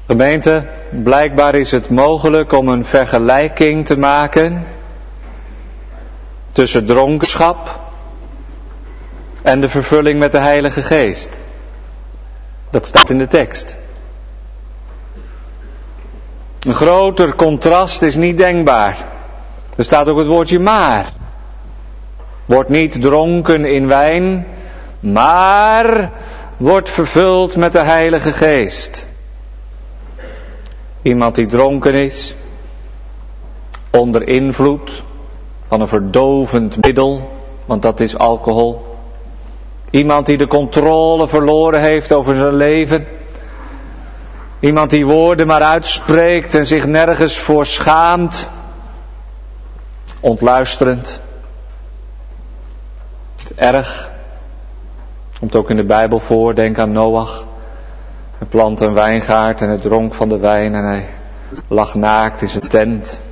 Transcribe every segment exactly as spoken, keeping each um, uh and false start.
Gemeente, blijkbaar is het mogelijk om een vergelijking te maken tussen dronkenschap en de vervulling met de Heilige Geest. Dat staat in de tekst. Een groter contrast is niet denkbaar. Er staat ook het woordje maar. Word niet dronken in wijn, maar wordt vervuld met de Heilige Geest. Iemand die dronken is, onder invloed van een verdovend middel, want dat is alcohol. Iemand die de controle verloren heeft over zijn leven. Iemand die woorden maar uitspreekt en zich nergens voor schaamt. Ontluisterend. Erg. Komt ook in de Bijbel voor. Denk aan Noach. Hij plantte een wijngaard en hij dronk van de wijn en hij lag naakt in zijn tent.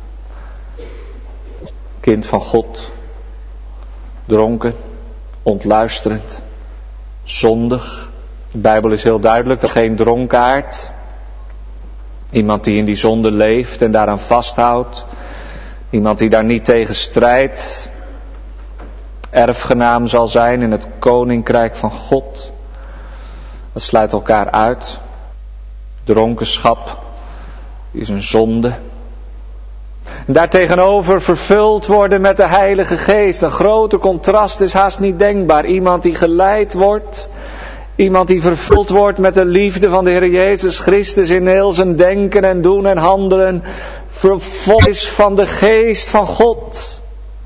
Kind van God. Dronken. Ontluisterend. Zondig. De Bijbel is heel duidelijk, dat geen dronkaard. Iemand die in die zonde leeft en daaraan vasthoudt. Iemand die daar niet tegen strijdt. Erfgenaam zal zijn in het koninkrijk van God. Dat sluit elkaar uit. Dronkenschap is een zonde. En daartegenover vervuld worden met de Heilige Geest. Een grote contrast is haast niet denkbaar. Iemand die geleid wordt. Iemand die vervuld wordt met de liefde van de Heer Jezus Christus in heel zijn denken en doen en handelen. Vervuld is van de Geest van God.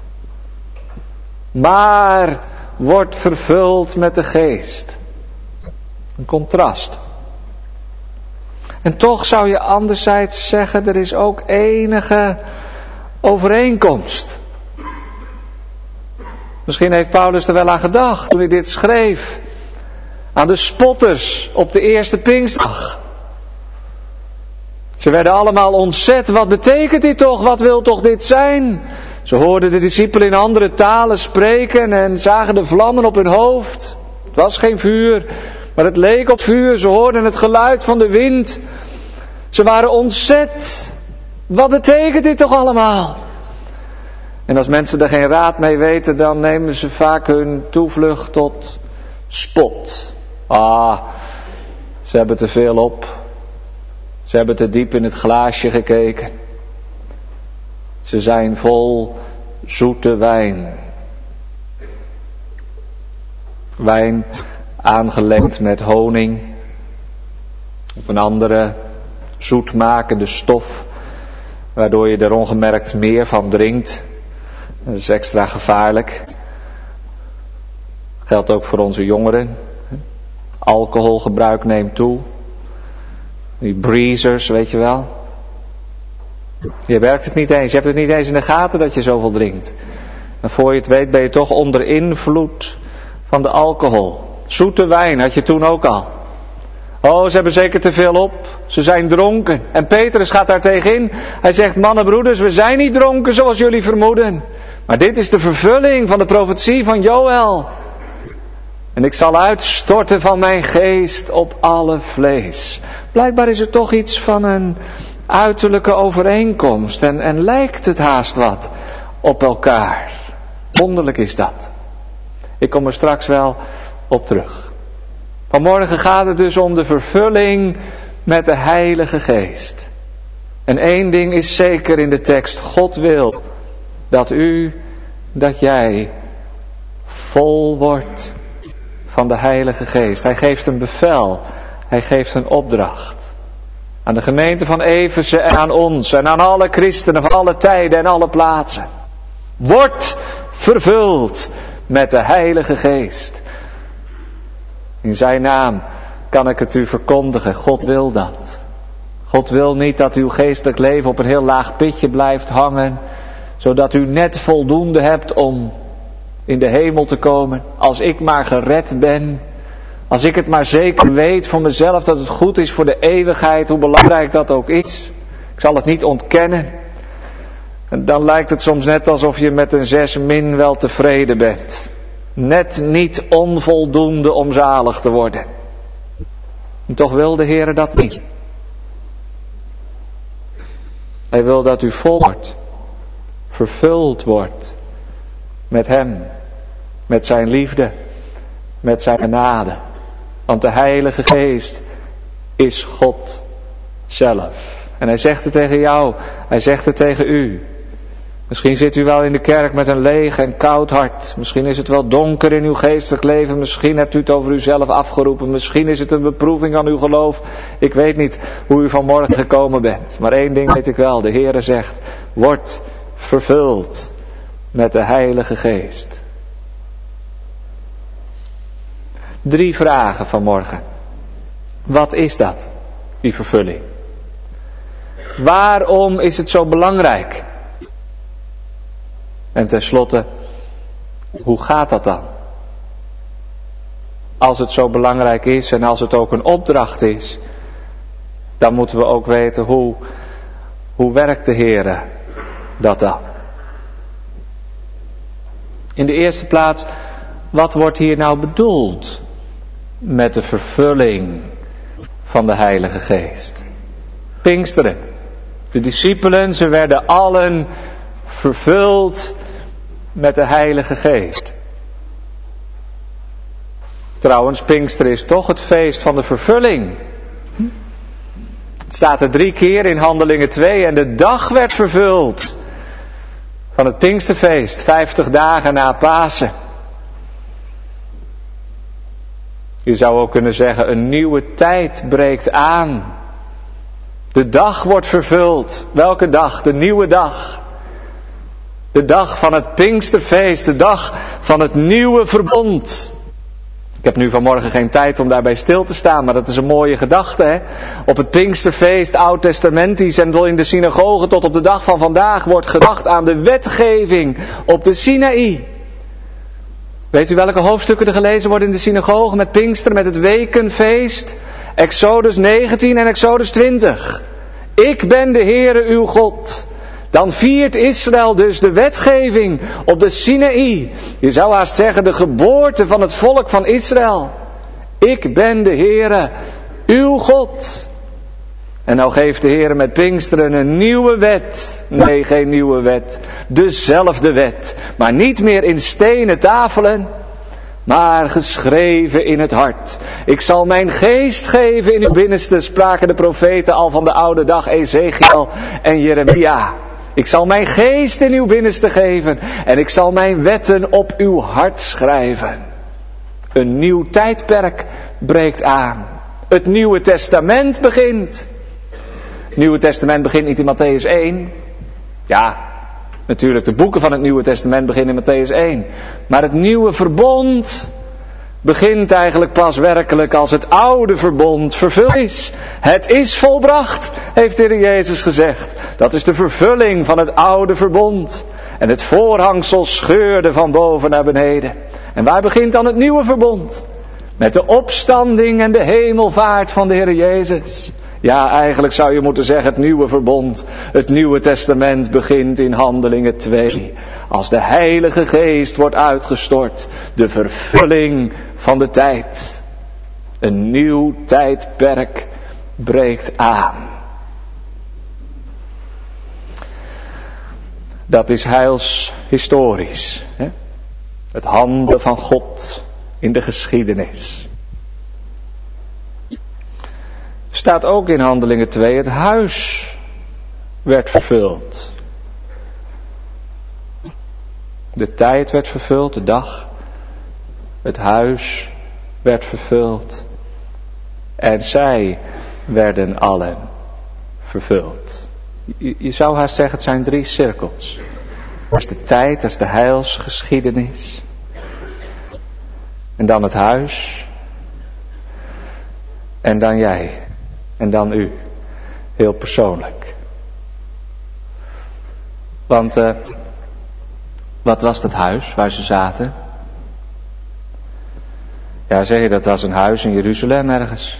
Maar wordt vervuld met de Geest. Een contrast. En toch zou je anderzijds zeggen, er is ook enige overeenkomst. Misschien heeft Paulus er wel aan gedacht toen hij dit schreef. Aan de spotters op de eerste Pinksterdag. Ze werden allemaal ontzet. Wat betekent dit toch? Wat wil toch dit zijn? Ze hoorden de discipelen in andere talen spreken en zagen de vlammen op hun hoofd. Het was geen vuur, maar het leek op vuur. Ze hoorden het geluid van de wind. Ze waren ontzet. Wat betekent dit toch allemaal? En als mensen er geen raad mee weten, dan nemen ze vaak hun toevlucht tot spot. Ah, ze hebben te veel op. Ze hebben te diep in het glaasje gekeken. Ze zijn vol zoete wijn. Wijn aangelengd met honing. Of een andere zoetmakende stof. Waardoor je er ongemerkt meer van drinkt. Dat is extra gevaarlijk. Geldt ook voor onze jongeren. Alcoholgebruik neemt toe. Die breezers, weet je wel. Je werkt het niet eens. Je hebt het niet eens in de gaten dat je zoveel drinkt. En voor je het weet ben je toch onder invloed van de alcohol. Zoete wijn had je toen ook al. Oh, ze hebben zeker te veel op. Ze zijn dronken. En Petrus gaat daar tegenin. Hij zegt, mannen, broeders, we zijn niet dronken zoals jullie vermoeden. Maar dit is de vervulling van de profetie van Joël. En ik zal uitstorten van mijn geest op alle vlees. Blijkbaar is er toch iets van een uiterlijke overeenkomst. En, en lijkt het haast wat op elkaar. Wonderlijk is dat. Ik kom er straks wel op terug. Vanmorgen gaat het dus om de vervulling met de Heilige Geest. En één ding is zeker in de tekst. God wil dat u, dat jij vol wordt van de Heilige Geest. Hij geeft een bevel. Hij geeft een opdracht. Aan de gemeente van Efeze en aan ons en aan alle christenen van alle tijden en alle plaatsen. Word vervuld met de Heilige Geest. In zijn naam kan ik het u verkondigen. God wil dat. God wil niet dat uw geestelijk leven op een heel laag pitje blijft hangen. Zodat u net voldoende hebt om in de hemel te komen. Als ik maar gered ben. Als ik het maar zeker weet van mezelf dat het goed is voor de eeuwigheid. Hoe belangrijk dat ook is. Ik zal het niet ontkennen. En dan lijkt het soms net alsof je met een zes min wel tevreden bent. Net niet onvoldoende om zalig te worden. En toch wil de Heer dat niet. Hij wil dat u vol wordt, vervuld wordt met Hem, met zijn liefde, met zijn genade. Want de Heilige Geest is God zelf. En hij zegt het tegen jou, hij zegt het tegen u. Misschien zit u wel in de kerk met een leeg en koud hart. Misschien is het wel donker in uw geestelijk leven. Misschien hebt u het over uzelf afgeroepen. Misschien is het een beproeving aan uw geloof. Ik weet niet hoe u vanmorgen gekomen bent. Maar één ding weet ik wel. De Heere zegt, word vervuld met de Heilige Geest. Drie vragen vanmorgen. Wat is dat, die vervulling? Waarom is het zo belangrijk? En tenslotte, hoe gaat dat dan? Als het zo belangrijk is en als het ook een opdracht is, dan moeten we ook weten hoe, hoe werkt de Heere dat dan? In de eerste plaats, wat wordt hier nou bedoeld met de vervulling van de Heilige Geest? Pinksteren. De discipelen, ze werden allen vervuld met de Heilige Geest. Trouwens, Pinksteren is toch het feest van de vervulling. Het staat er drie keer in Handelingen twee en de dag werd vervuld van het Pinksterfeest, vijftig dagen na Pasen. Je zou ook kunnen zeggen, een nieuwe tijd breekt aan. De dag wordt vervuld. Welke dag? De nieuwe dag. De dag van het Pinksterfeest, de dag van het nieuwe verbond. Ik heb nu vanmorgen geen tijd om daarbij stil te staan, maar dat is een mooie gedachte, hè? Op het Pinksterfeest, oud-testamentisch en in de synagoge tot op de dag van vandaag wordt gedacht aan de wetgeving op de Sinaï. Weet u welke hoofdstukken er gelezen worden in de synagoge met Pinkster, met het wekenfeest? Exodus negentien en Exodus twintig. Ik ben de Heere uw God. Dan viert Israël dus de wetgeving op de Sinaï. Je zou haast zeggen de geboorte van het volk van Israël. Ik ben de Heere, uw God. En nou geeft de Heere met Pinksteren een nieuwe wet. Nee, geen nieuwe wet. Dezelfde wet. Maar niet meer in stenen tafelen, maar geschreven in het hart. Ik zal mijn geest geven in uw binnenste, spraken de profeten al van de oude dag, Ezekiel en Jeremia. Ik zal mijn geest in uw binnenste geven en ik zal mijn wetten op uw hart schrijven. Een nieuw tijdperk breekt aan. Het Nieuwe Testament begint. Het Nieuwe Testament begint niet in Mattheüs één. Ja, natuurlijk de boeken van het Nieuwe Testament beginnen in Mattheüs één. Maar het nieuwe verbond begint eigenlijk pas werkelijk als het oude verbond vervuld is. Het is volbracht, heeft de Heer Jezus gezegd. Dat is de vervulling van het oude verbond. En het voorhangsel scheurde van boven naar beneden. En waar begint dan het nieuwe verbond? Met de opstanding en de hemelvaart van de Heer Jezus. Ja, eigenlijk zou je moeten zeggen het nieuwe verbond, het Nieuwe Testament begint in Handelingen twee. Als de Heilige Geest wordt uitgestort, de vervulling van de tijd. Een nieuw tijdperk breekt aan. Dat is heilshistorisch. Hè? Het handelen van God in de geschiedenis. Staat ook in Handelingen twee, het huis werd vervuld. De tijd werd vervuld, de dag. Het huis werd vervuld. En zij werden allen vervuld. Je, je zou haast zeggen, het zijn drie cirkels. Dat is de tijd, dat is de heilsgeschiedenis. En dan het huis. En dan jij. En dan u. Heel persoonlijk. Want, uh, wat was dat huis waar ze zaten? Ja, zeg je, dat was een huis in Jeruzalem ergens.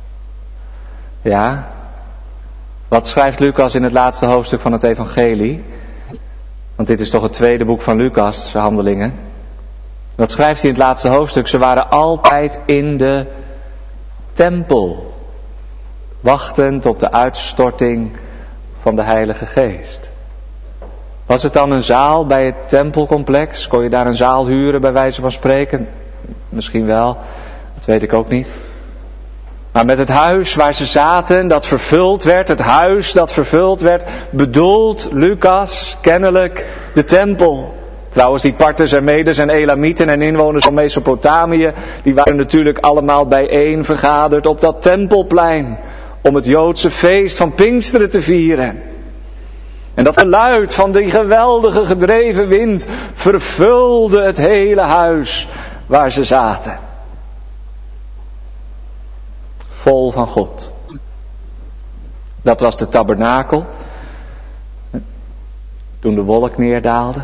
Ja. Wat schrijft Lucas in het laatste hoofdstuk van het evangelie? Want dit is toch het tweede boek van Lucas, Handelingen. Wat schrijft hij in het laatste hoofdstuk? Ze waren altijd in de tempel. Wachtend op de uitstorting van de Heilige Geest. Was het dan een zaal bij het tempelcomplex? Kon je daar een zaal huren bij wijze van spreken? Misschien wel, dat weet ik ook niet. Maar met het huis waar ze zaten, dat vervuld werd, het huis dat vervuld werd, bedoelt Lucas kennelijk de tempel. Trouwens, die Parters en Medes en Elamieten en inwoners van Mesopotamië, die waren natuurlijk allemaal bijeen vergaderd op dat tempelplein, om het Joodse feest van Pinksteren te vieren. En dat geluid van die geweldige gedreven wind vervulde het hele huis waar ze zaten. Vol van God. Dat was de tabernakel. Toen de wolk neerdaalde.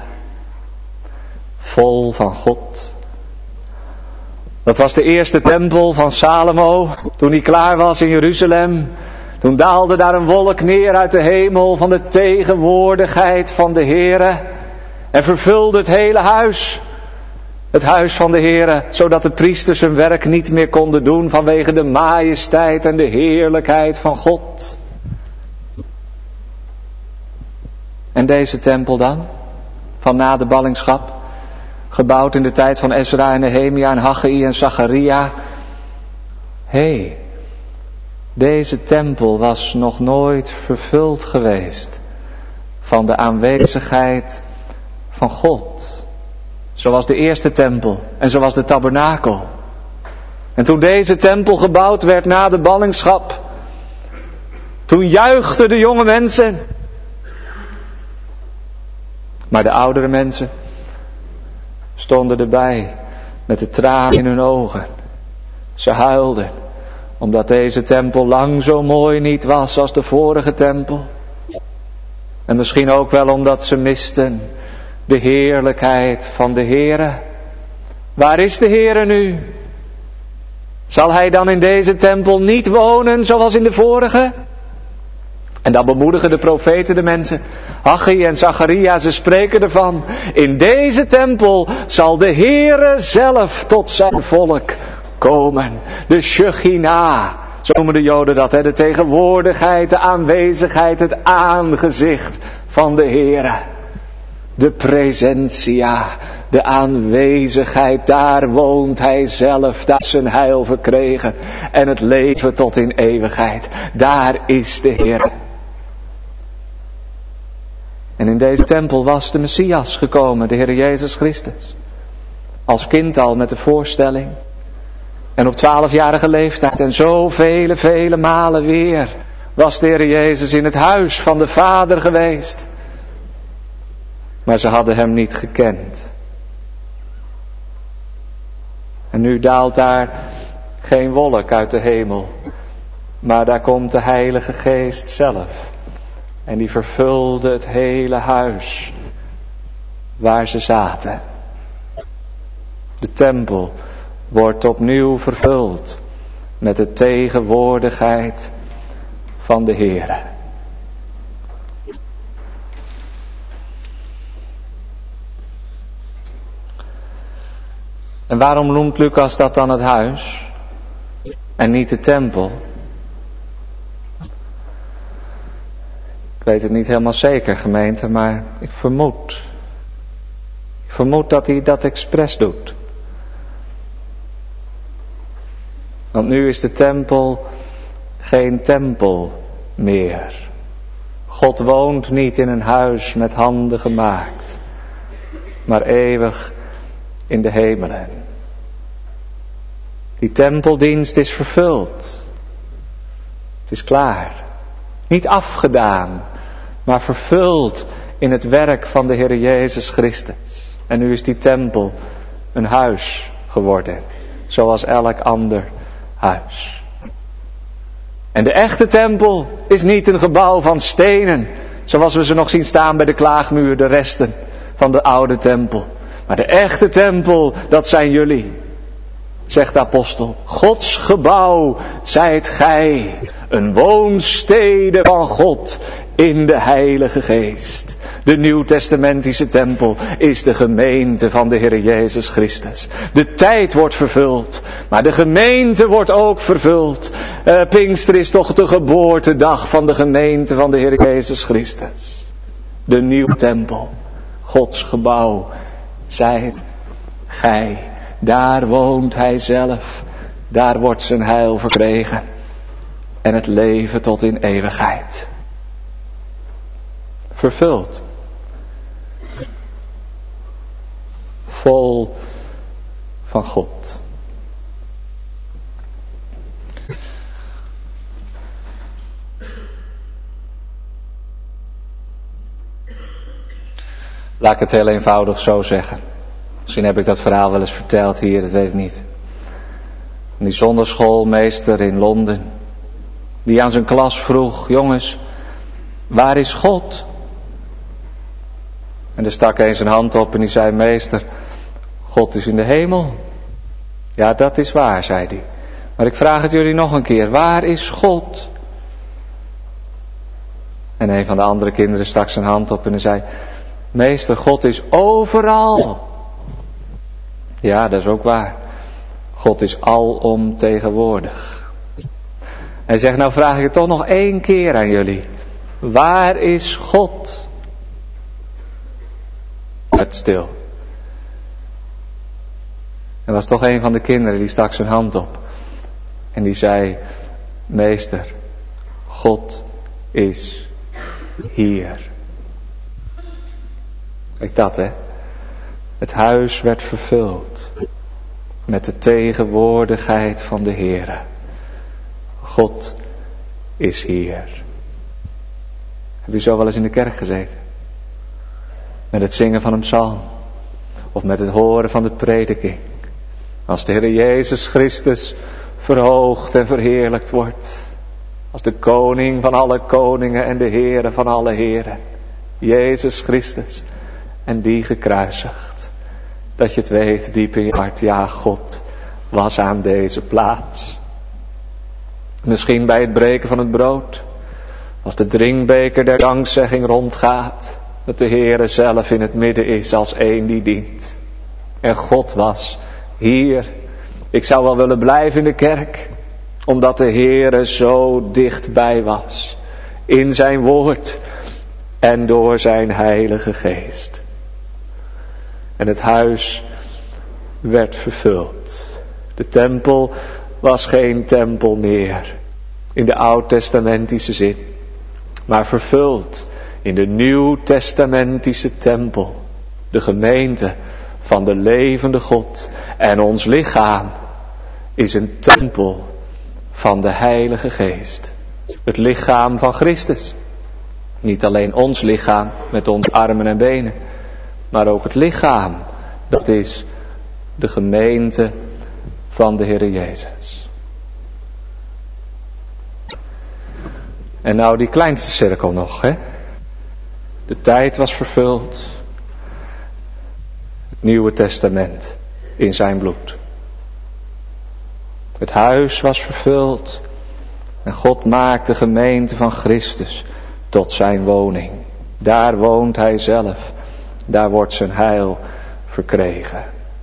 Vol van God. Dat was de eerste tempel van Salomo. Toen hij klaar was in Jeruzalem. Toen daalde daar een wolk neer uit de hemel van de tegenwoordigheid van de Heere. En vervulde het hele huis. Het huis van de Heere, zodat de priesters hun werk niet meer konden doen vanwege de majesteit en de heerlijkheid van God. En deze tempel dan, van na de ballingschap, gebouwd in de tijd van Ezra en Nehemia en Haggai en Zacharia. Hé, hey, deze tempel was nog nooit vervuld geweest van de aanwezigheid van God. Zoals de eerste tempel en zoals de tabernakel. En toen deze tempel gebouwd werd na de ballingschap, toen juichten de jonge mensen. Maar de oudere mensen stonden erbij met de tranen in hun ogen. Ze huilden omdat deze tempel lang zo mooi niet was als de vorige tempel. En misschien ook wel omdat ze misten de heerlijkheid van de Heere. Waar is de Heere nu? Zal Hij dan in deze tempel niet wonen zoals in de vorige? En dan bemoedigen de profeten de mensen. Haggai en Zacharia, ze spreken ervan. In deze tempel zal de Heere zelf tot zijn volk komen. De Shechina, zo noemen de Joden dat. Hè? De tegenwoordigheid, de aanwezigheid, het aangezicht van de Heere. De presentia, de aanwezigheid, daar woont Hij zelf, daar is zijn heil verkregen en het leven tot in eeuwigheid. Daar is de Heer. En in deze tempel was de Messias gekomen, de Heer Jezus Christus. Als kind al met de voorstelling. En op twaalfjarige leeftijd en zo vele, vele malen weer was de Heer Jezus in het huis van de Vader geweest. Maar ze hadden Hem niet gekend. En nu daalt daar geen wolk uit de hemel. Maar daar komt de Heilige Geest zelf. En die vervulde het hele huis waar ze zaten. De tempel wordt opnieuw vervuld met de tegenwoordigheid van de Heere. En waarom noemt Lucas dat dan het huis en niet de tempel? Ik weet het niet helemaal zeker, gemeente, maar ik vermoed. Ik vermoed dat hij dat expres doet. Want nu is de tempel geen tempel meer. God woont niet in een huis met handen gemaakt, maar eeuwig in de hemelen. Die tempeldienst is vervuld. Het is klaar. Niet afgedaan, maar vervuld in het werk van de Heer Jezus Christus. En nu is die tempel een huis geworden, zoals elk ander huis. En de echte tempel is niet een gebouw van stenen, zoals we ze nog zien staan bij de klaagmuur, de resten van de oude tempel. Maar de echte tempel, dat zijn jullie, zegt de apostel. Gods gebouw zijt gij, een woonstede van God in de Heilige Geest. De nieuwtestamentische tempel is de gemeente van de Heer Jezus Christus. De tijd wordt vervuld, maar de gemeente wordt ook vervuld. Uh, Pinkster is toch de geboortedag van de gemeente van de Heer Jezus Christus. De nieuwe tempel, Gods gebouw, zijt gij. Daar woont Hij zelf, daar wordt zijn heil verkregen. En het leven tot in eeuwigheid. Vervuld. Vol van God. Laat ik het heel eenvoudig zo zeggen. Misschien heb ik dat verhaal wel eens verteld hier, dat weet ik niet. Die zonderschoolmeester in Londen, die aan zijn klas vroeg: jongens, waar is God? En er stak een zijn hand op en die zei: meester, God is in de hemel. Ja, dat is waar, zei hij. Maar ik vraag het jullie nog een keer, waar is God? En een van de andere kinderen stak zijn hand op en hij zei: meester, God is overal. Ja, dat is ook waar. God is alomtegenwoordig. Hij zegt: nou vraag ik het toch nog één keer aan jullie. Waar is God? Het stil. Er was toch een van de kinderen die stak zijn hand op. En die zei: meester, God is hier. Kijk dat, hè. Het huis werd vervuld met de tegenwoordigheid van de Heere. God is hier. Heb je zo wel eens in de kerk gezeten? Met het zingen van een psalm. Of met het horen van de prediking. Als de Heer Jezus Christus verhoogd en verheerlijkt wordt. Als de koning van alle koningen en de Heere van alle heren. Jezus Christus. En die gekruisigd. Dat je het weet diep in je hart. Ja, God was aan deze plaats. Misschien bij het breken van het brood. Als de drinkbeker der dankzegging rondgaat. Dat de Heere zelf in het midden is als één die dient. En God was hier. Ik zou wel willen blijven in de kerk. Omdat de Heere zo dichtbij was. In zijn woord. En door zijn heilige geest. En het huis werd vervuld. De tempel was geen tempel meer. In de oud-testamentische zin. Maar vervuld in de nieuw-testamentische tempel. De gemeente van de levende God. En ons lichaam is een tempel van de Heilige Geest. Het lichaam van Christus. Niet alleen ons lichaam met onze armen en benen. Maar ook het lichaam. Dat is de gemeente van de Heer Jezus. En nou die kleinste cirkel nog, hè. De tijd was vervuld. Het Nieuwe Testament in zijn bloed. Het huis was vervuld. En God maakt de gemeente van Christus tot zijn woning. Daar woont hij zelf. Daar wordt zijn heil verkregen.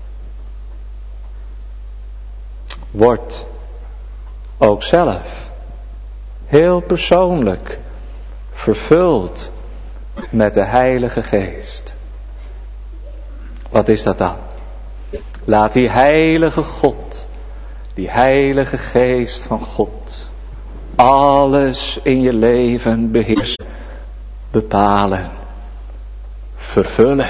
Wordt ook zelf heel persoonlijk vervuld met de Heilige Geest. Wat is dat dan? Laat die heilige God, die Heilige Geest van God, alles in je leven beheersen, bepalen, vervullen.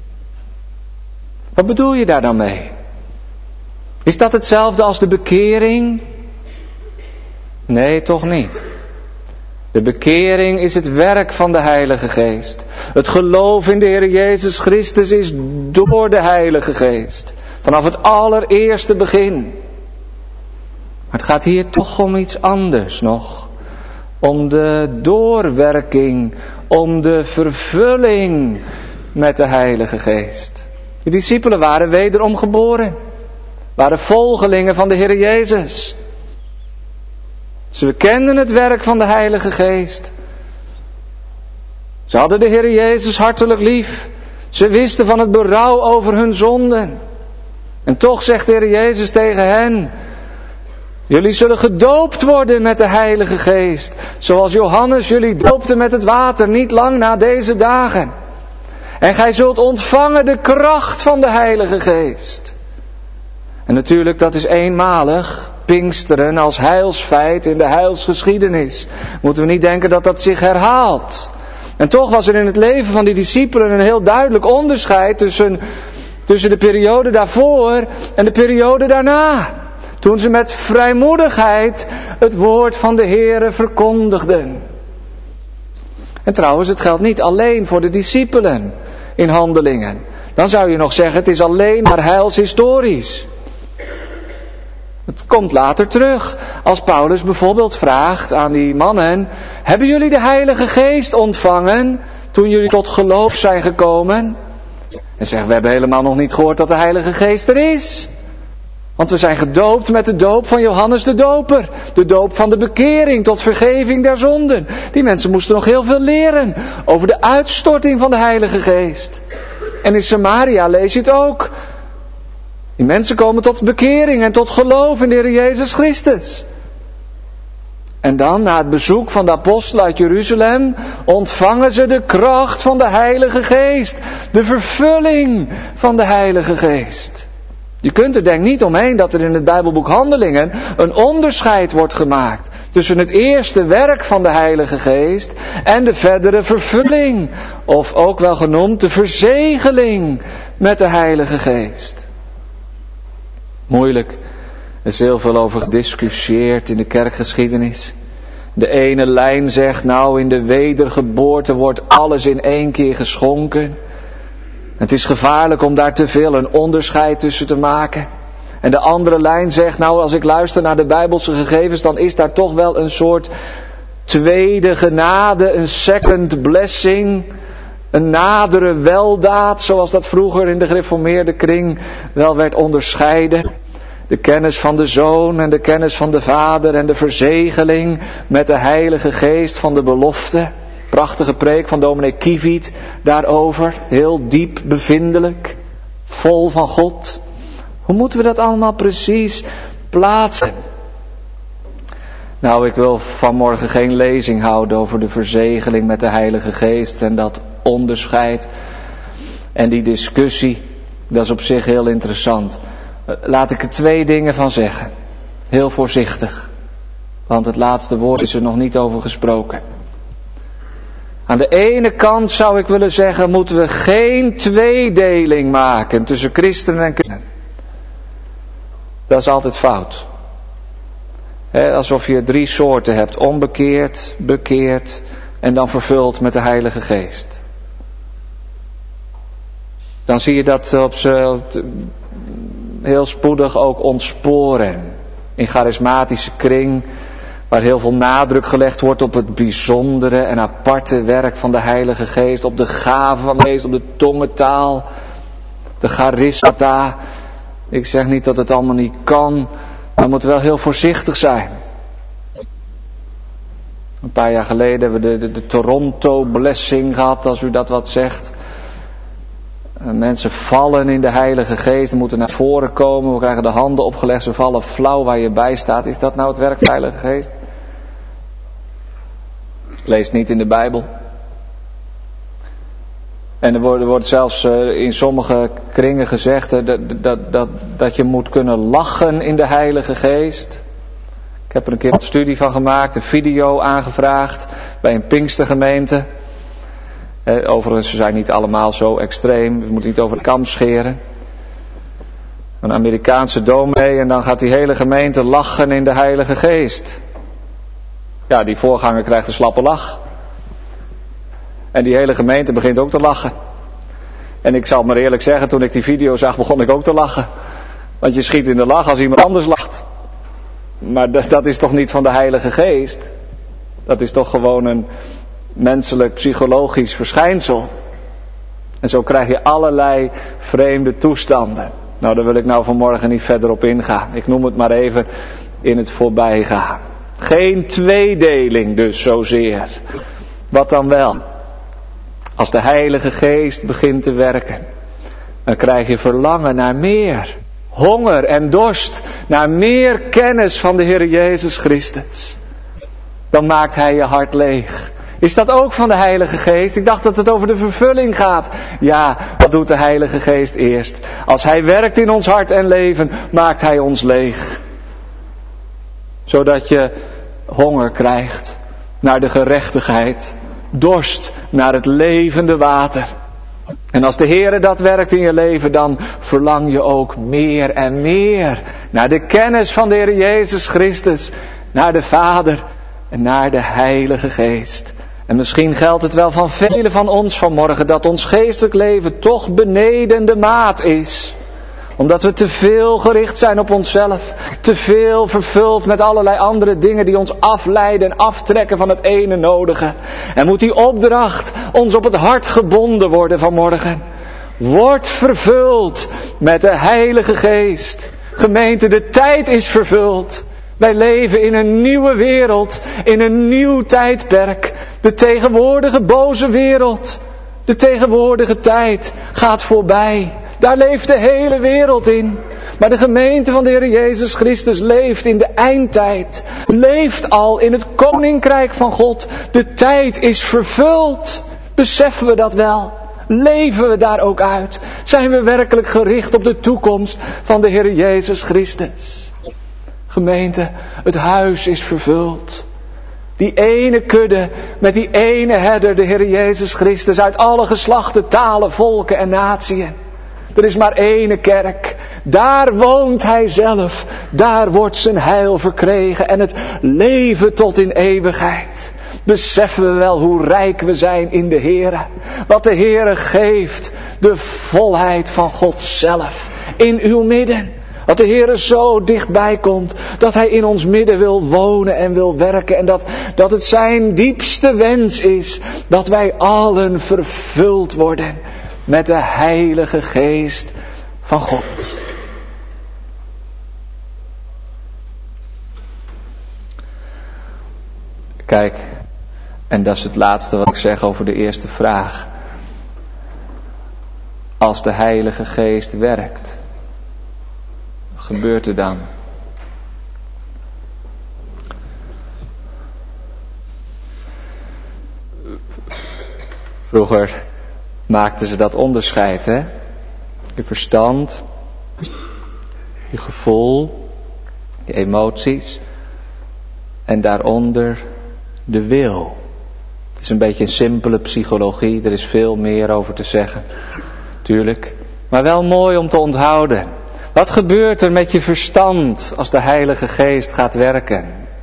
Wat bedoel je daar dan mee? Is dat hetzelfde als de bekering? Nee, toch niet. De bekering is het werk van de Heilige Geest. Het geloof in de Heer Jezus Christus is door de Heilige Geest. Vanaf het allereerste begin. Maar het gaat hier toch om iets anders nog. Om de doorwerking, om de vervulling met de Heilige Geest. De discipelen waren wederom geboren. Waren volgelingen van de Heer Jezus. Ze kenden het werk van de Heilige Geest. Ze hadden de Heer Jezus hartelijk lief. Ze wisten van het berouw over hun zonden. En toch zegt de Heer Jezus tegen hen: jullie zullen gedoopt worden met de Heilige Geest, zoals Johannes jullie doopte met het water, niet lang na deze dagen. En gij zult ontvangen de kracht van de Heilige Geest. En natuurlijk, dat is eenmalig. Pinksteren als heilsfeit in de heilsgeschiedenis. Moeten we niet denken dat dat zich herhaalt. En toch was er in het leven van die discipelen een heel duidelijk onderscheid tussen, tussen de periode daarvoor en de periode daarna. Toen ze met vrijmoedigheid het woord van de Heere verkondigden. En trouwens, het geldt niet alleen voor de discipelen in Handelingen. Dan zou je nog zeggen, het is alleen maar heilshistorisch. Het komt later terug. Als Paulus bijvoorbeeld vraagt aan die mannen: hebben jullie de Heilige Geest ontvangen toen jullie tot geloof zijn gekomen? En zeggen, we hebben helemaal nog niet gehoord dat de Heilige Geest er is. Want we zijn gedoopt met de doop van Johannes de Doper. De doop van de bekering tot vergeving der zonden. Die mensen moesten nog heel veel leren over de uitstorting van de Heilige Geest. En in Samaria lees je het ook. Die mensen komen tot bekering en tot geloof in de Heer Jezus Christus. En dan, na het bezoek van de apostelen uit Jeruzalem, ontvangen ze de kracht van de Heilige Geest. De vervulling van de Heilige Geest. Je kunt er denk niet omheen dat er in het Bijbelboek Handelingen een onderscheid wordt gemaakt tussen het eerste werk van de Heilige Geest en de verdere vervulling, of ook wel genoemd de verzegeling met de Heilige Geest. Moeilijk, er is heel veel over gediscussieerd in de kerkgeschiedenis. De ene lijn zegt, nou in de wedergeboorte wordt alles in één keer geschonken. Het is gevaarlijk om daar te veel een onderscheid tussen te maken. En de andere lijn zegt, nou als ik luister naar de Bijbelse gegevens, dan is daar toch wel een soort tweede genade, een second blessing, een nadere weldaad, zoals dat vroeger in de gereformeerde kring wel werd onderscheiden. De kennis van de Zoon en de kennis van de Vader en de verzegeling met de Heilige Geest van de belofte. Prachtige preek van dominee Kieviet daarover. Heel diep bevindelijk. Vol van God. Hoe moeten we dat allemaal precies plaatsen? Nou, ik wil vanmorgen geen lezing houden over de verzegeling met de Heilige Geest en dat onderscheid. En die discussie, dat is op zich heel interessant. Laat ik er twee dingen van zeggen. Heel voorzichtig. Want het laatste woord is er nog niet over gesproken. Aan de ene kant zou ik willen zeggen, moeten we geen tweedeling maken tussen christenen en christenen. Dat is altijd fout. He, alsof je drie soorten hebt. Onbekeerd, bekeerd en dan vervuld met de Heilige Geest. Dan zie je dat op z'n heel spoedig ook ontsporen. In charismatische kring, waar heel veel nadruk gelegd wordt op het bijzondere en aparte werk van de Heilige Geest. Op de gave van de Geest, op de tongentaal, de charismata. Ik zeg niet dat het allemaal niet kan, maar we moeten wel heel voorzichtig zijn. Een paar jaar geleden hebben we de, de, de Toronto blessing gehad, als u dat wat zegt. Mensen vallen in de Heilige Geest, moeten naar voren komen, we krijgen de handen opgelegd, ze vallen flauw waar je bij staat. Is dat nou het werk van de Heilige Geest? Lees niet in de Bijbel. En er wordt, er wordt zelfs in sommige kringen gezegd dat, dat, dat, dat je moet kunnen lachen in de Heilige Geest. Ik heb er een keer een studie van gemaakt, een video aangevraagd bij een Pinkstergemeente. Eh, overigens, ze zijn niet allemaal zo extreem, we moeten niet over de kam scheren. Een Amerikaanse dominee en dan gaat die hele gemeente lachen in de Heilige Geest. Ja, die voorganger krijgt een slappe lach. En die hele gemeente begint ook te lachen. En ik zal maar eerlijk zeggen, toen ik die video zag, begon ik ook te lachen. Want je schiet in de lach als iemand anders lacht. Maar dat, dat is toch niet van de Heilige Geest? Dat is toch gewoon een menselijk psychologisch verschijnsel. En zo krijg je allerlei vreemde toestanden. Nou, daar wil ik nou vanmorgen niet verder op ingaan. Ik noem het maar even in het voorbijgaan. Geen tweedeling dus zozeer. Wat dan wel? Als de Heilige Geest begint te werken, dan krijg je verlangen naar meer. Honger en dorst naar meer kennis van de Heer Jezus Christus. Dan maakt Hij je hart leeg. Is dat ook van de Heilige Geest? Ik dacht dat het over de vervulling gaat. Ja, wat doet de Heilige Geest eerst? Als Hij werkt in ons hart en leven, maakt Hij ons leeg. Zodat je honger krijgt naar de gerechtigheid. Dorst naar het levende water. En als de Heere dat werkt in je leven, dan verlang je ook meer en meer naar de kennis van de Heer Jezus Christus, naar de Vader en naar de Heilige Geest. En misschien geldt het wel van velen van ons vanmorgen dat ons geestelijk leven toch beneden de maat is. Omdat we te veel gericht zijn op onszelf. Te veel vervuld met allerlei andere dingen die ons afleiden en aftrekken van het ene nodige. En moet die opdracht ons op het hart gebonden worden vanmorgen. Word vervuld met de Heilige Geest. Gemeente, de tijd is vervuld. Wij leven in een nieuwe wereld, in een nieuw tijdperk. De tegenwoordige boze wereld, de tegenwoordige tijd gaat voorbij. Daar leeft de hele wereld in. Maar de gemeente van de Heer Jezus Christus leeft in de eindtijd. Leeft al in het koninkrijk van God. De tijd is vervuld. Beseffen we dat wel? Leven we daar ook uit? Zijn we werkelijk gericht op de toekomst van de Heer Jezus Christus? Gemeente, het huis is vervuld. Die ene kudde met die ene herder, de Heer Jezus Christus, uit alle geslachten, talen, volken en natieën. Er is maar één kerk. Daar woont Hij zelf. Daar wordt zijn heil verkregen en het leven tot in eeuwigheid. Beseffen we wel hoe rijk we zijn in de Heere. Wat de Heere geeft. De volheid van God zelf. In uw midden. Dat de Heere zo dichtbij komt. Dat Hij in ons midden wil wonen en wil werken. En dat, dat het zijn diepste wens is. Dat wij allen vervuld worden. Met de Heilige Geest van God. Kijk, en dat is het laatste wat ik zeg over de eerste vraag. Als de Heilige Geest werkt, wat gebeurt er dan? Vroeger maakten ze dat onderscheid, hè? Je verstand, je gevoel, je emoties en daaronder de wil. Het is een beetje een simpele psychologie, er is veel meer over te zeggen, tuurlijk. Maar wel mooi om te onthouden. Wat gebeurt er met je verstand als de Heilige Geest gaat werken?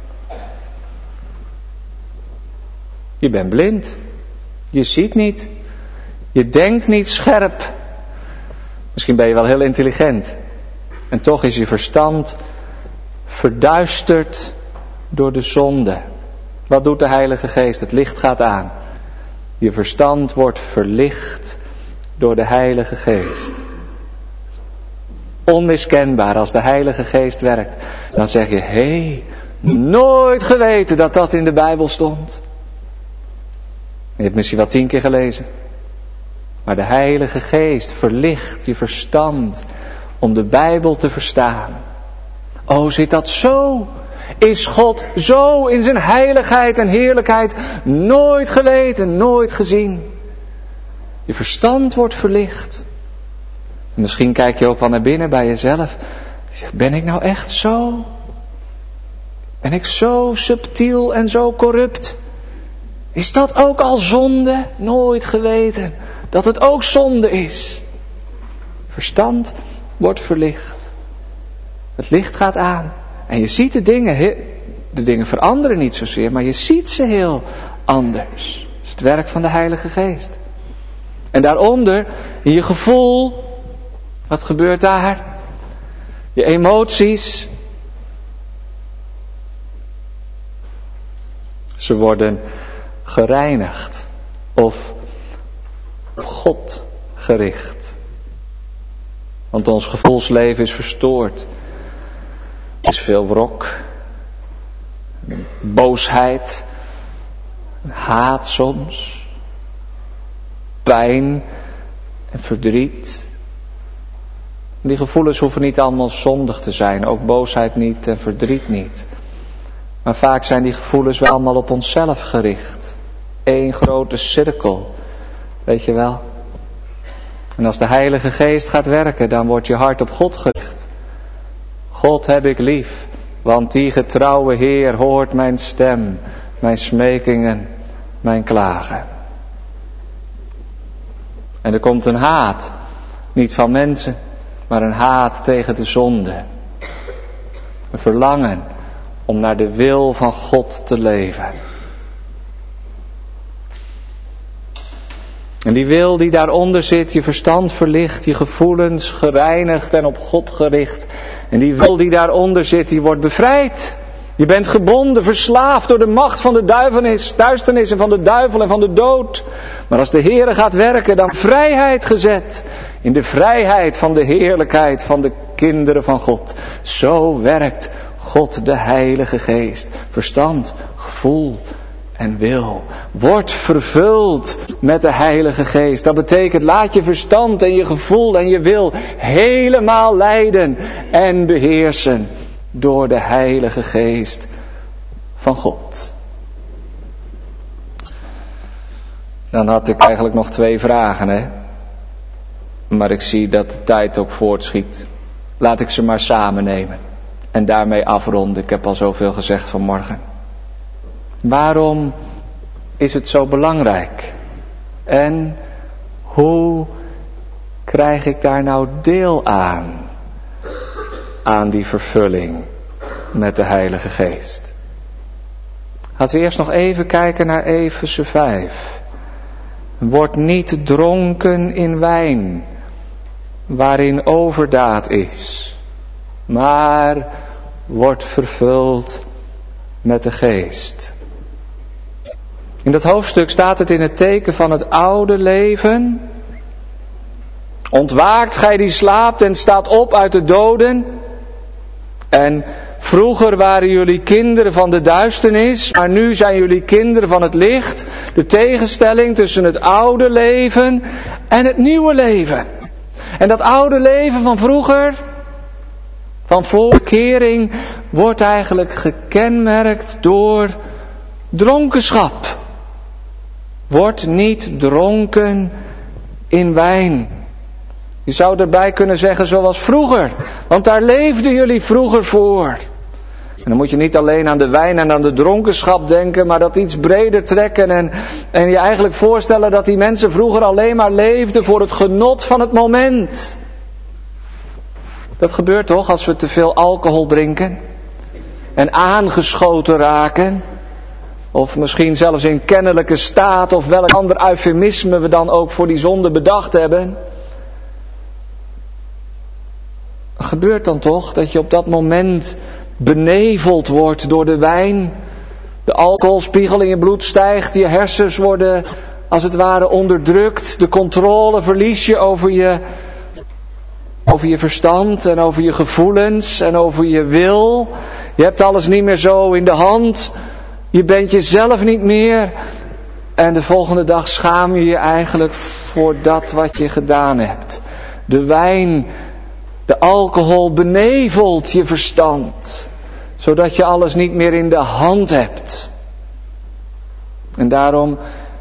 Je bent blind, je ziet niet. Je denkt niet scherp. Misschien ben je wel heel intelligent. En toch is je verstand verduisterd door de zonde. Wat doet de Heilige Geest? Het licht gaat aan. Je verstand wordt verlicht door de Heilige Geest. Onmiskenbaar als de Heilige Geest werkt. Dan zeg je, hé, hey, nooit geweten dat dat in de Bijbel stond. Je hebt misschien wel tien keer gelezen. Maar de Heilige Geest verlicht je verstand om de Bijbel te verstaan. Oh, zit dat zo? Is God zo in zijn heiligheid en heerlijkheid nooit geweten, nooit gezien? Je verstand wordt verlicht. En misschien kijk je ook wel naar binnen bij jezelf. Je zegt, ben ik nou echt zo? Ben ik zo subtiel en zo corrupt? Is dat ook al zonde? Nooit geweten dat het ook zonde is. Verstand wordt verlicht. Het licht gaat aan. En je ziet de dingen, de dingen veranderen niet zozeer, maar je ziet ze heel anders. Het is het werk van de Heilige Geest. En daaronder, in je gevoel, wat gebeurt daar? Je emoties. Ze worden gereinigd of op God gericht. Want ons gevoelsleven is verstoord. Er is veel wrok, boosheid, haat soms. pijn en verdriet. Die gevoelens hoeven niet allemaal zondig te zijn, ook boosheid niet en verdriet niet. Maar vaak zijn die gevoelens wel allemaal op onszelf gericht. Eén grote cirkel, weet je wel. En als de Heilige Geest gaat werken, dan wordt je hart op God gericht. God heb ik lief, want die getrouwe Heer hoort mijn stem, mijn smekingen, mijn klagen. En er komt een haat, niet van mensen, maar een haat tegen de zonde. Een verlangen om naar de wil van God te leven. En die wil die daaronder zit, je verstand verlicht, je gevoelens gereinigd en op God gericht. En die wil die daaronder zit, die wordt bevrijd. Je bent gebonden, verslaafd door de macht van de duisternis, duisternis en van de duivel en van de dood. Maar als de Heere gaat werken, dan vrijheid gezet. In de vrijheid van de heerlijkheid van de kinderen van God. Zo werkt God de Heilige Geest. Verstand, gevoel en wil. Word vervuld met de Heilige Geest. Dat betekent, laat je verstand en je gevoel en je wil helemaal leiden en beheersen door de Heilige Geest van God. Dan had ik eigenlijk nog twee vragen, hè. Maar ik zie dat de tijd ook voortschiet. Laat ik ze maar samen nemen. En daarmee afronden. Ik heb al zoveel gezegd vanmorgen. Waarom is het zo belangrijk? En hoe krijg ik daar nou deel aan? Aan die vervulling met de Heilige Geest. Laten we eerst nog even kijken naar Efeze vijf. Word niet dronken in wijn, waarin overdaad is, maar word vervuld met de Geest. In dat hoofdstuk staat het in het teken van het oude leven. Ontwaakt gij die slaapt en staat op uit de doden. En vroeger waren jullie kinderen van de duisternis, maar nu zijn jullie kinderen van het licht. De tegenstelling tussen het oude leven en het nieuwe leven. En dat oude leven van vroeger, van voor bekering, wordt eigenlijk gekenmerkt door dronkenschap. Word niet dronken in wijn. Je zou erbij kunnen zeggen zoals vroeger. Want daar leefden jullie vroeger voor. En dan moet je niet alleen aan de wijn en aan de dronkenschap denken, maar dat iets breder trekken. En, en je eigenlijk voorstellen dat die mensen vroeger alleen maar leefden voor het genot van het moment. Dat gebeurt toch als we te veel alcohol drinken. En aangeschoten raken. Of misschien zelfs in kennelijke staat, of welk ander eufemisme we dan ook voor die zonde bedacht hebben. Gebeurt dan toch dat je op dat moment beneveld wordt door de wijn. De alcoholspiegel in je bloed stijgt, je hersens worden als het ware onderdrukt. De controle verlies je over je, over je verstand en over je gevoelens en over je wil. Je hebt alles niet meer zo in de hand. Je bent jezelf niet meer. En de volgende dag schaam je je eigenlijk voor dat wat je gedaan hebt. De wijn, de alcohol benevelt je verstand. Zodat je alles niet meer in de hand hebt. En daarom,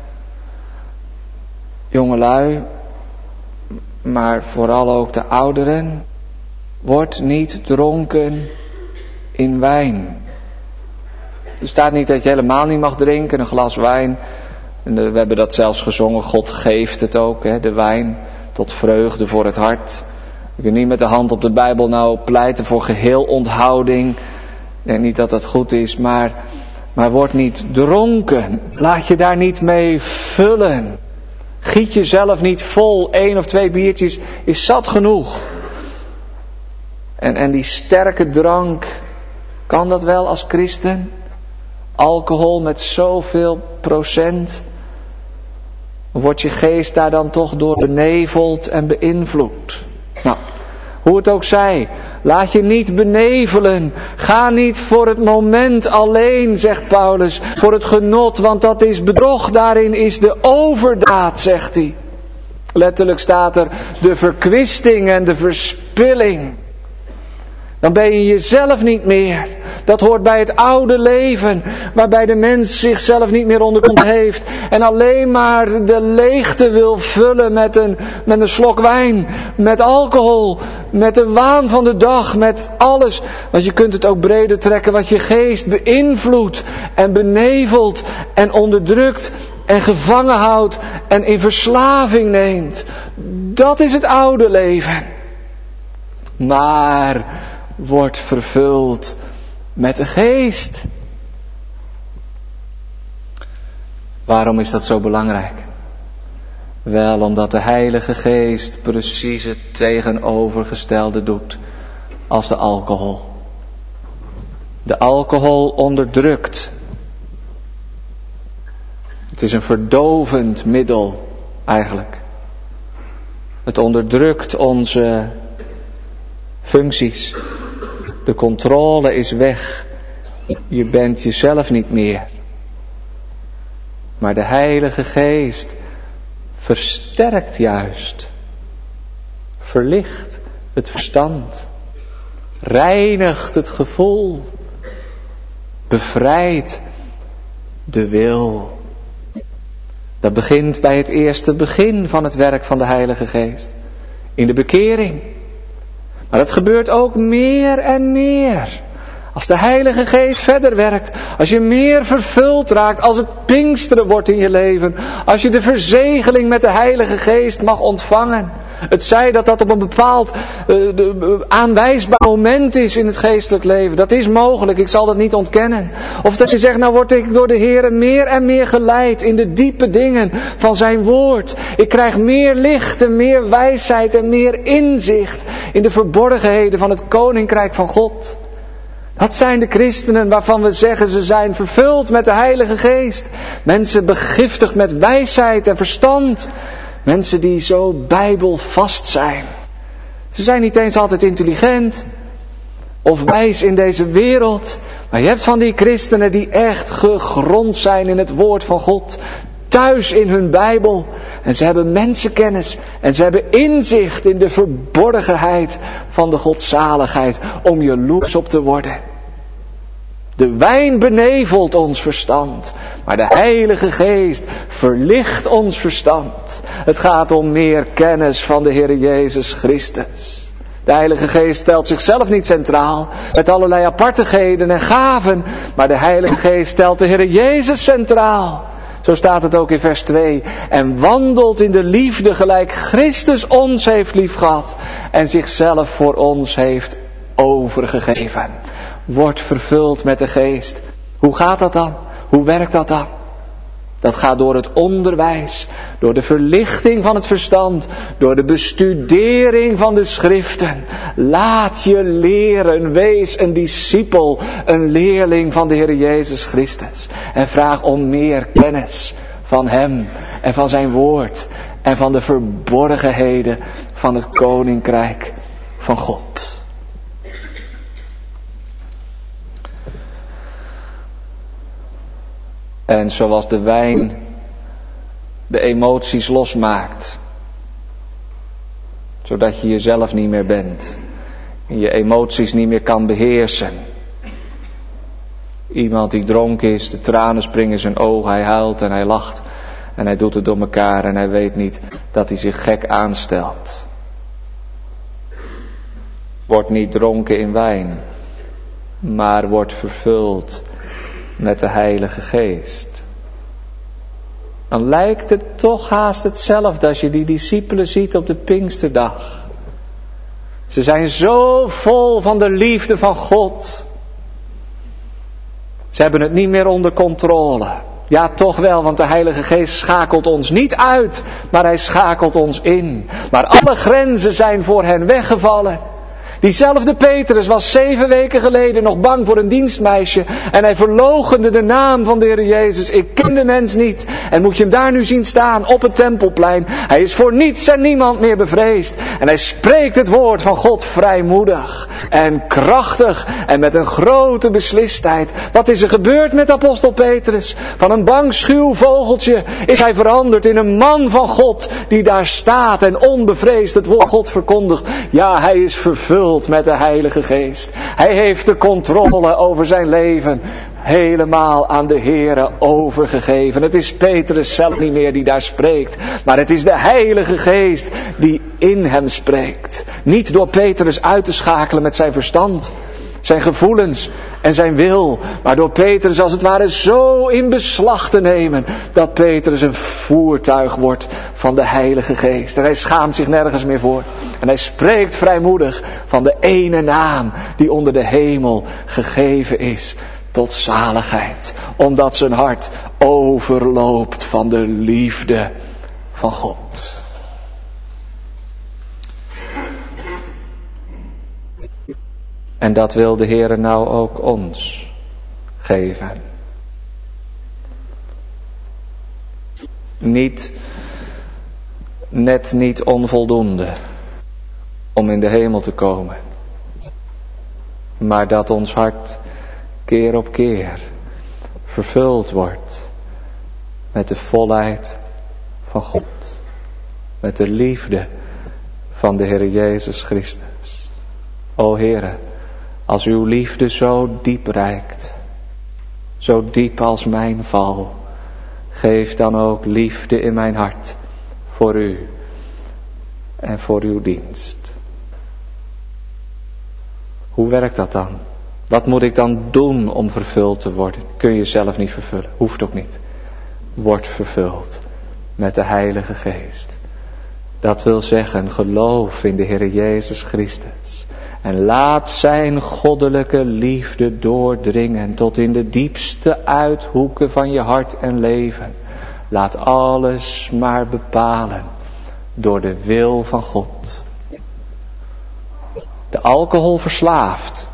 jongelui, maar vooral ook de ouderen, word niet dronken in wijn. Er staat niet dat je helemaal niet mag drinken, een glas wijn. En we hebben dat zelfs gezongen, God geeft het ook, hè, de wijn, tot vreugde voor het hart. Je kunt niet met de hand op de Bijbel nou pleiten voor geheel onthouding. Ik denk niet dat dat goed is, maar, maar word niet dronken. Laat je daar niet mee vullen. Giet jezelf niet vol, één of twee biertjes is zat genoeg. En, en die sterke drank, kan dat wel als christen? Alcohol met zoveel procent. Wordt je geest daar dan toch door beneveld en beïnvloed? Nou, hoe het ook zij, laat je niet benevelen. Ga niet voor het moment alleen, zegt Paulus, voor het genot, want dat is bedrog. Daarin is de overdaad, zegt hij. Letterlijk staat er de verkwisting en de verspilling. Dan ben je jezelf niet meer. Dat hoort bij het oude leven, waarbij de mens zichzelf niet meer onder controle heeft en alleen maar de leegte wil vullen met een, met een slok wijn, met alcohol, met de waan van de dag, met alles. Want je kunt het ook breder trekken, wat je geest beïnvloedt en benevelt en onderdrukt en gevangen houdt en in verslaving neemt. Dat is het oude leven. Maar wordt vervuld met de geest. Waarom is dat zo belangrijk? Wel, omdat de Heilige Geest precies het tegenovergestelde doet als de alcohol. De alcohol onderdrukt. Het is een verdovend middel eigenlijk. Het onderdrukt onze functies. De controle is weg. Je bent jezelf niet meer. Maar de Heilige Geest versterkt juist. Verlicht het verstand. Reinigt het gevoel. Bevrijdt de wil. Dat begint bij het eerste begin van het werk van de Heilige Geest. In de bekering. Maar dat gebeurt ook meer en meer. Als de Heilige Geest verder werkt. Als je meer vervuld raakt. Als het Pinksteren wordt in je leven. Als je de verzegeling met de Heilige Geest mag ontvangen. Het zij dat dat op een bepaald uh, de, aanwijsbaar moment is in het geestelijk leven. Dat is mogelijk, ik zal dat niet ontkennen. Of dat je zegt, nou word ik door de Heer meer en meer geleid in de diepe dingen van zijn woord. Ik krijg meer licht en meer wijsheid en meer inzicht in de verborgenheden van het Koninkrijk van God. Dat zijn de christenen waarvan we zeggen ze zijn vervuld met de Heilige Geest. Mensen begiftigd met wijsheid en verstand. Mensen die zo bijbelvast zijn. Ze zijn niet eens altijd intelligent of wijs in deze wereld. Maar je hebt van die christenen die echt gegrond zijn in het woord van God. Thuis in hun Bijbel. En ze hebben mensenkennis. En ze hebben inzicht in de verborgenheid van de godzaligheid. Om jaloers op te worden. De wijn benevelt ons verstand. Maar de Heilige Geest verlicht ons verstand. Het gaat om meer kennis van de Heer Jezus Christus. De Heilige Geest stelt zichzelf niet centraal. Met allerlei apartigheden en gaven. Maar de Heilige Geest stelt de Heer Jezus centraal. Zo staat het ook in vers twee. En wandelt in de liefde gelijk Christus ons heeft liefgehad. En zichzelf voor ons heeft overgegeven. Wordt vervuld met de Geest. Hoe gaat dat dan? Hoe werkt dat dan? Dat gaat door het onderwijs, door de verlichting van het verstand, door de bestudering van de schriften. Laat je leren, wees een discipel, een leerling van de Heer Jezus Christus. En vraag om meer kennis van Hem en van zijn woord en van de verborgenheden van het Koninkrijk van God. En zoals de wijn de emoties losmaakt. Zodat je jezelf niet meer bent. En je emoties niet meer kan beheersen. Iemand die dronken is, de tranen springen in zijn ogen, hij huilt en hij lacht. En hij doet het door elkaar en hij weet niet dat hij zich gek aanstelt. Wordt niet dronken in wijn, maar wordt vervuld met de Heilige Geest. Dan lijkt het toch haast hetzelfde als je die discipelen ziet op de Pinksterdag. Ze zijn zo vol van de liefde van God. Ze hebben het niet meer onder controle. Ja, toch wel, want de Heilige Geest schakelt ons niet uit, maar hij schakelt ons in. Maar alle grenzen zijn voor hen weggevallen. Diezelfde Petrus was zeven weken geleden nog bang voor een dienstmeisje. En hij verloochende de naam van de Heer Jezus. Ik ken de mens niet. En moet je hem daar nu zien staan op het Tempelplein. Hij is voor niets en niemand meer bevreesd. En hij spreekt het woord van God vrijmoedig. En krachtig. En met een grote beslistheid. Wat is er gebeurd met apostel Petrus? Van een bang schuw vogeltje is hij veranderd in een man van God. Die daar staat en onbevreesd het woord God verkondigt. Ja, hij is vervuld met de Heilige Geest. Hij heeft de controle over zijn leven helemaal aan de Heere overgegeven. Het is Petrus zelf niet meer die daar spreekt, maar het is de Heilige Geest die in hem spreekt. Niet door Petrus uit te schakelen met zijn verstand, zijn gevoelens en zijn wil, maar door Petrus als het ware zo in beslag te nemen dat Petrus een voertuig wordt van de Heilige Geest. En hij schaamt zich nergens meer voor. En hij spreekt vrijmoedig van de ene naam die onder de hemel gegeven is tot zaligheid. Omdat zijn hart overloopt van de liefde van God. En dat wil de Heere nou ook ons geven. Niet, net niet onvoldoende om in de hemel te komen. Maar dat ons hart keer op keer vervuld wordt met de volheid van God. Met de liefde van de Heer Jezus Christus. O Heere, als uw liefde zo diep reikt, zo diep als mijn val, geef dan ook liefde in mijn hart voor u en voor uw dienst. Hoe werkt dat dan? Wat moet ik dan doen om vervuld te worden? Kun je zelf niet vervullen, hoeft ook niet. Word vervuld met de Heilige Geest. Dat wil zeggen, geloof in de Heer Jezus Christus. En laat zijn goddelijke liefde doordringen tot in de diepste uithoeken van je hart en leven. Laat alles maar bepalen door de wil van God. De alcohol verslaaft.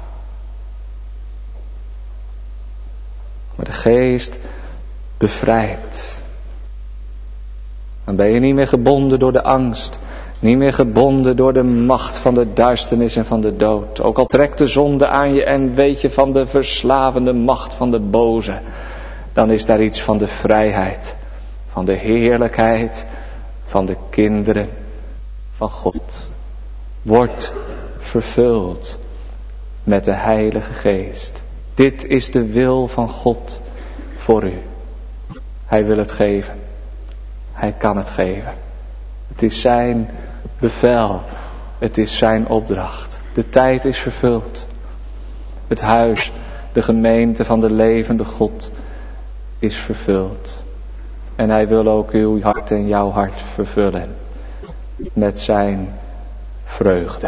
Maar de geest bevrijdt. Dan ben je niet meer gebonden door de angst. Niet meer gebonden door de macht van de duisternis en van de dood. Ook al trekt de zonde aan je en weet je van de verslavende macht van de boze. Dan is daar iets van de vrijheid. Van de heerlijkheid van de kinderen van God. Word vervuld met de Heilige Geest. Dit is de wil van God voor u. Hij wil het geven. Hij kan het geven. Het is zijn bevel. Het is zijn opdracht. De tijd is vervuld. Het huis, de gemeente van de levende God is vervuld. En hij wil ook uw hart en jouw hart vervullen met zijn vreugde.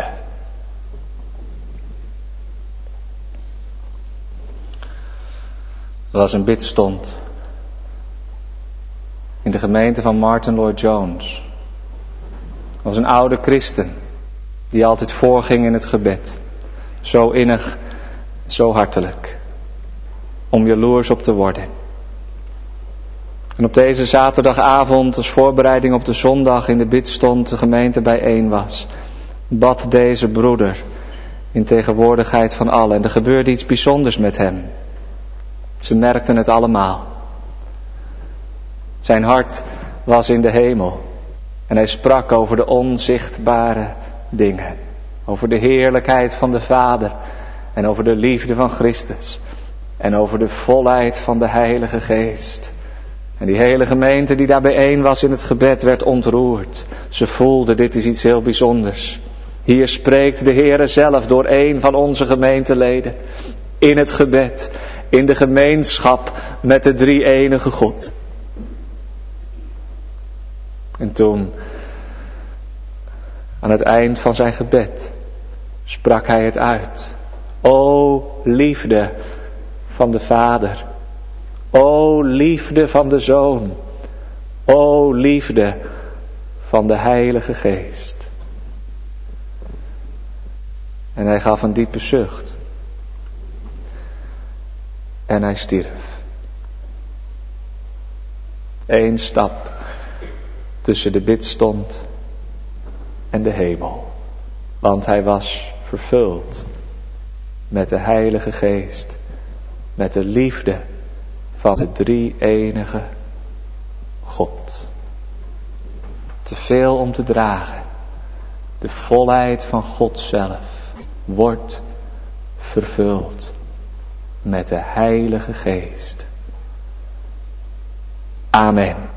Er was een bidstond in de gemeente van Martin Lloyd-Jones. Er was een oude christen die altijd voorging in het gebed. Zo innig, zo hartelijk. Om jaloers op te worden. En op deze zaterdagavond, als voorbereiding op de zondag in de bidstond, de gemeente bijeen was, bad deze broeder in tegenwoordigheid van allen. En er gebeurde iets bijzonders met hem. Ze merkten het allemaal. Zijn hart was in de hemel. En hij sprak over de onzichtbare dingen. Over de heerlijkheid van de Vader. En over de liefde van Christus. En over de volheid van de Heilige Geest. En die hele gemeente die daar bijeen was in het gebed werd ontroerd. Ze voelden, dit is iets heel bijzonders. Hier spreekt de Heere zelf door een van onze gemeenteleden. In het gebed. In de gemeenschap met de drie-enige God. En toen, aan het eind van zijn gebed, sprak hij het uit. O liefde van de Vader. O liefde van de Zoon. O liefde van de Heilige Geest. En hij gaf een diepe zucht. En hij stierf. Eén stap tussen de bidstond en de hemel. Want hij was vervuld met de Heilige Geest. Met de liefde van de drie-enige God. Te veel om te dragen. De volheid van God zelf wordt vervuld met de Heilige Geest. Amen.